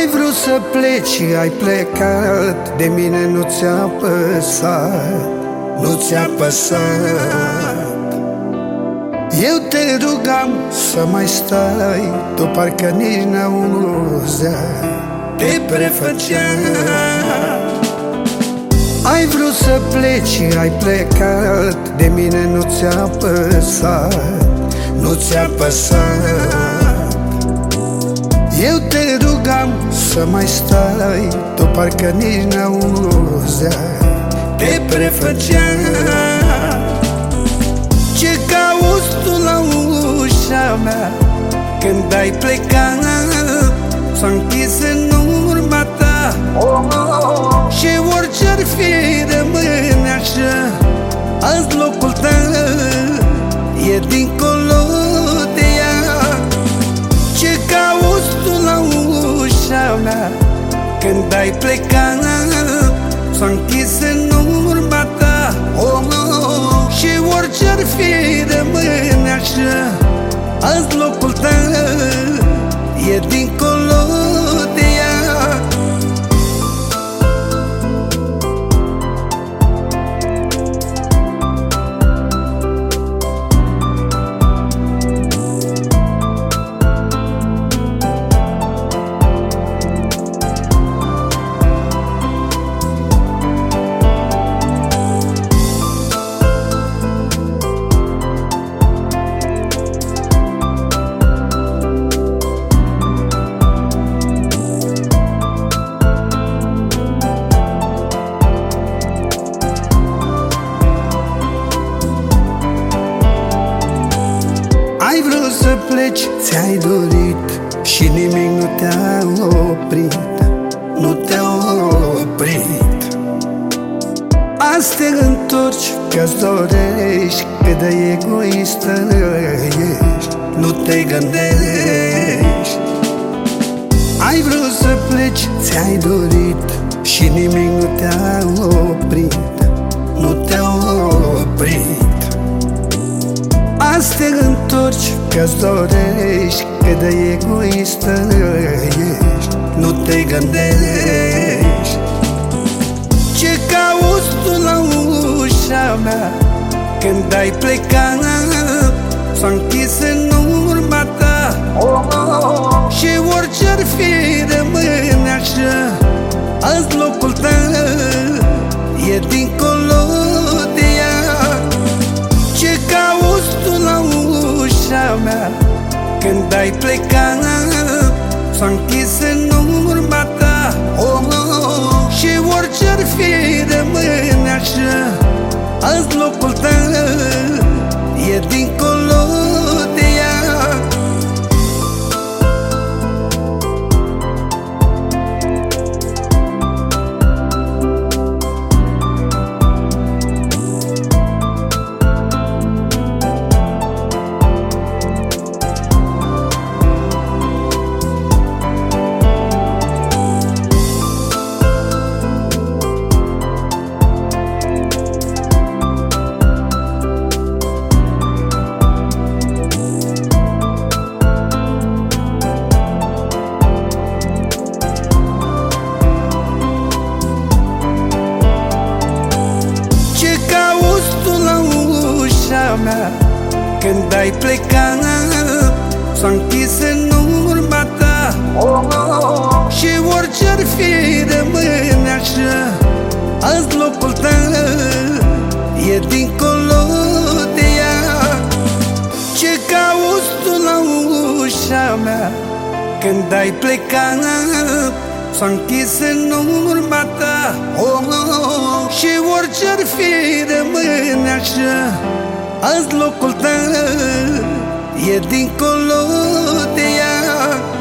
Ai vrut să pleci și ai plecat, de mine nu ți-a păsat, nu ți-a păsat. Eu te rugam să mai stai, tu parcă nici n-auzeai, te prefăceai. Ai vrut să pleci și ai plecat, de mine nu ți-a păsat, nu ți-a păsat. Eu te rugam să mai stai, tu parcă nici n-auzeai, te prefăceai. Ce cauți tu la ușa mea când ai plecat? S-a închis în urma ta și orice-ar fi rămâne așa. Azi locul tău e dincolo de ea. Ce cauți tu la ușa mea când ai plecat? S-a închis în urma ta și orice-ar fi rămâne așa. Azi locul tău e dincolo de ea. Ai vrut să pleci, ți-ai dorit și nimic nu te-a oprit, nu te-a oprit. Azi te întorci că-ți dorești, cât de egoistă ești, nu te gândești. Ai vrut să pleci, ți-ai dorit și nimic nu te-a oprit, nu te-a oprit. Azi te întorci că-ți dorești, cât de egoistă ești, nu te gândești. Ce cauți tu la ușa mea când ai plecat? S-a închis în urma ta și orice-ar fi rămâne așa. Azi locul tău e dincolo de ea. Ce cauți tu la ușa mea când ai plecat? S-a închis în urma ta și orice-ar fi rămâne așa. Azi locul tău e dincolo de ea. Mea când ai plecat? S-a închis în urma ta și orice-ar fi rămâne așa. Azi locul tău e dincolo de ea. Ce cauți tu la ușa mea când ai plecat? S-a închis în urma ta și orice-ar fi rămâne așa. Azi locul tău e dincolo de ea.